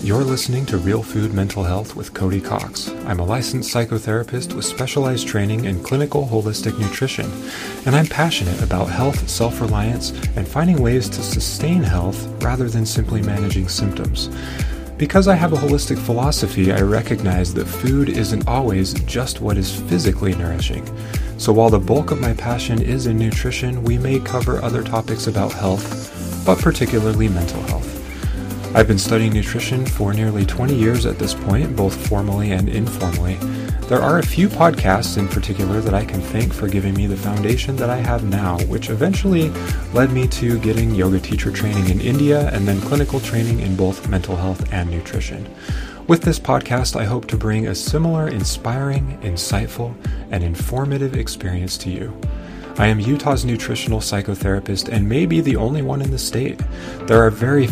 You're listening to Real Food Mental Health with Cody Cox. I'm a licensed psychotherapist with specialized training in clinical holistic nutrition, and I'm passionate about health, self-reliance, and finding ways to sustain health rather than simply managing symptoms. Because I have a holistic philosophy, I recognize that food isn't always just what is physically nourishing. So while the bulk of my passion is in nutrition, we may cover other topics about health, but particularly mental health. I've been studying nutrition for nearly 20 years at this point, both formally and informally. There are a few podcasts in particular that I can thank for giving me the foundation that I have now, which eventually led me to getting yoga teacher training in India and then clinical training in both mental health and nutrition. With this podcast, I hope to bring a similar inspiring, insightful, and informative experience to you. I am Utah's nutritional psychotherapist and may be the only one in the state. There are very